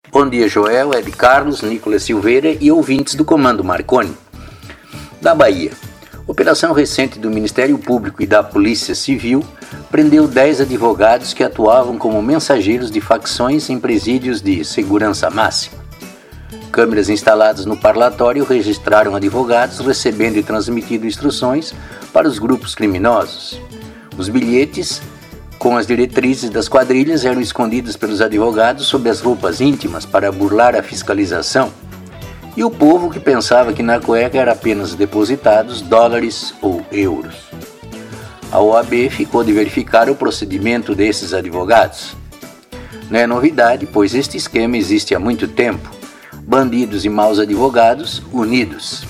Bom dia, Joel, Ed Carlos, Nicolas Silveira e ouvintes do Comando Marconi. Da Bahia. Operação recente do Ministério Público e da Polícia Civil prendeu 10 advogados que atuavam como mensageiros de facções em presídios de segurança máxima. Câmeras instaladas no parlatório registraram advogados recebendo e transmitindo instruções para os grupos criminosos. Os bilhetes com as diretrizes das quadrilhas eram escondidos pelos advogados sob as roupas íntimas para burlar a fiscalização. E o povo que pensava que na cueca era apenas depositados dólares ou euros. A OAB ficou de verificar o procedimento desses advogados. Não é novidade, pois este esquema existe há muito tempo. Bandidos e maus advogados unidos.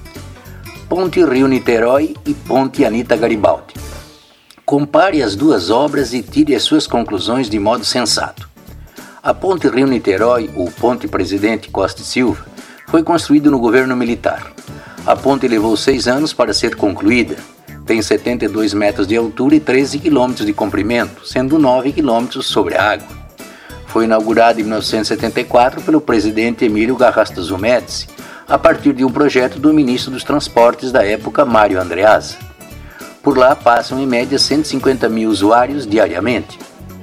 Ponte Rio-Niterói e Ponte Anita Garibaldi. Compare as duas obras e tire as suas conclusões de modo sensato. A Ponte Rio-Niterói, ou Ponte Presidente Costa e Silva, foi construída no governo militar. A ponte levou 6 anos para ser concluída. Tem 72 metros de altura e 13 quilômetros de comprimento, sendo 9 quilômetros sobre a água. Foi inaugurada em 1974 pelo presidente Emílio Garrastazu Médici, a partir de um projeto do ministro dos Transportes da época, Mário Andreasa. Por lá passam em média 150 mil usuários diariamente.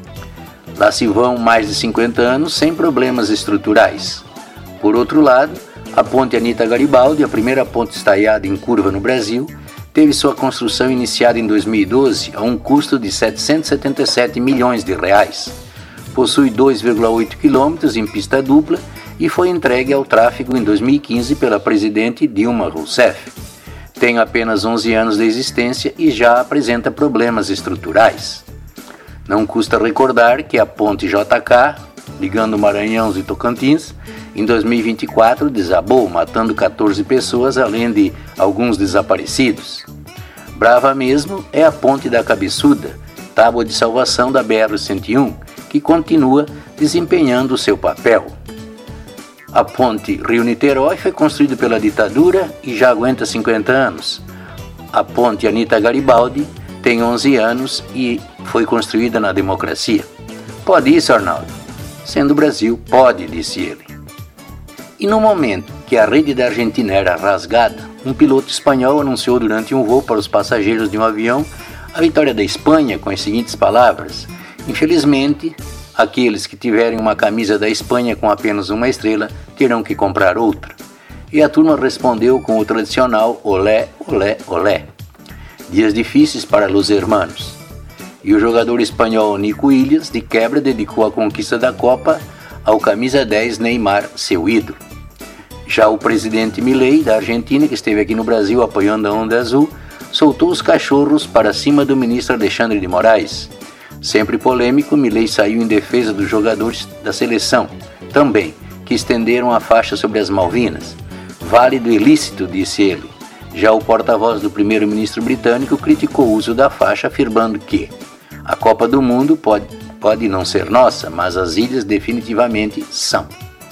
Lá se vão mais de 50 anos sem problemas estruturais. Por outro lado, a Ponte Anita Garibaldi, a primeira ponte estaiada em curva no Brasil, teve sua construção iniciada em 2012 a um custo de 777 milhões de reais. Possui 2,8 quilômetros em pista dupla e foi entregue ao tráfego em 2015 pela presidente Dilma Rousseff. Tem apenas 11 anos de existência e já apresenta problemas estruturais. Não custa recordar que a ponte JK, ligando Maranhão e Tocantins, em 2024 desabou, matando 14 pessoas, além de alguns desaparecidos. Brava mesmo é a ponte da Cabeçuda, tábua de salvação da BR-101, que continua desempenhando o seu papel. A ponte Rio-Niterói foi construída pela ditadura e já aguenta 50 anos. A ponte Anita Garibaldi tem 11 anos e foi construída na democracia. Pode isso, Arnaldo? Sendo o Brasil, pode, disse ele. E no momento que a rede da Argentina era rasgada, um piloto espanhol anunciou durante um voo para os passageiros de um avião a vitória da Espanha com as seguintes palavras: infelizmente, aqueles que tiverem uma camisa da Espanha com apenas uma estrela terão que comprar outra. E a turma respondeu com o tradicional olé, olé, olé. Dias difíceis para os hermanos. E o jogador espanhol Nico Williams, de quebra, dedicou a conquista da Copa ao camisa 10 Neymar, seu ídolo. Já o presidente Milei, da Argentina, que esteve aqui no Brasil apoiando a Onda Azul, soltou os cachorros para cima do ministro Alexandre de Moraes. Sempre polêmico, Milei saiu em defesa dos jogadores da seleção, também, que estenderam a faixa sobre as Malvinas. Válido e lícito, disse ele. Já o porta-voz do primeiro-ministro britânico criticou o uso da faixa, afirmando que a Copa do Mundo pode não ser nossa, mas as ilhas definitivamente são.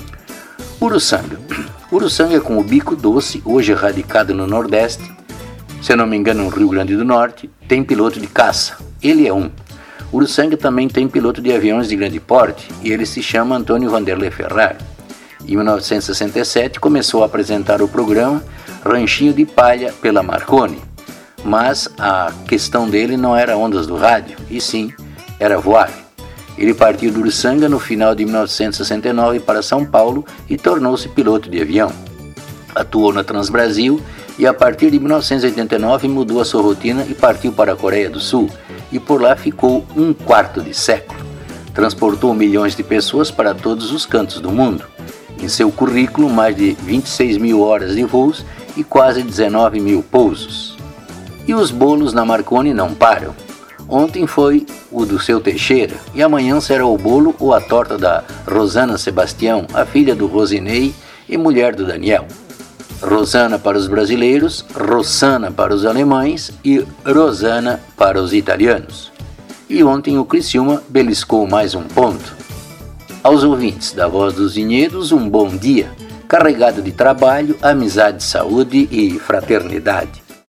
Uruçanga. Uruçanga, com o bico doce, hoje radicado no Nordeste, se não me engano no Rio Grande do Norte, tem piloto de caça. Ele é um. Uruçanga também tem piloto de aviões de grande porte e ele se chama Antônio Vanderlei Ferrari. Em 1967 começou a apresentar o programa Ranchinho de Palha pela Marconi, mas a questão dele não era ondas do rádio, e sim era voar. Ele partiu de Uruçanga no final de 1969 para São Paulo e tornou-se piloto de avião. Atuou na Transbrasil e a partir de 1989 mudou a sua rotina e partiu para a Coreia do Sul, e por lá ficou um quarto de século. Transportou milhões de pessoas para todos os cantos do mundo. Em seu currículo, mais de 26 mil horas de voos e quase 19 mil pousos. E os bolos na Marconi não param. Ontem foi o do seu Teixeira, e amanhã será o bolo ou a torta da Rosana Sebastião, a filha do Rosinei e mulher do Daniel. Rosana para os brasileiros, Rossana para os alemães e Rosana para os italianos. E ontem o Criciúma beliscou mais um ponto. Aos ouvintes da Voz dos Vinhedos, um bom dia, carregado de trabalho, amizade, saúde e fraternidade.